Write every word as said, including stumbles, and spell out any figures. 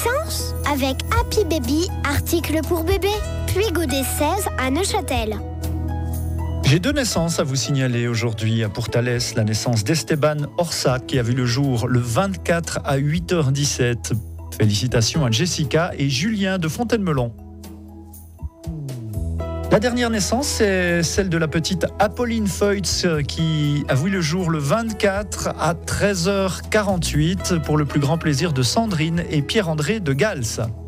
naissance avec Happy Baby, article pour bébé. Puis Godet seize à Neuchâtel. J'ai deux naissances à vous signaler aujourd'hui à Pourtalès. La naissance d'Esteban Orsac qui a vu le jour le vingt-quatre à huit heures dix-sept. Félicitations à Jessica et Julien de Fontaine-Melon. La dernière naissance, c'est celle de la petite Apolline Feutz qui a vu le jour le vingt-quatre à treize heures quarante-huit pour le plus grand plaisir de Sandrine et Pierre-André de Gals.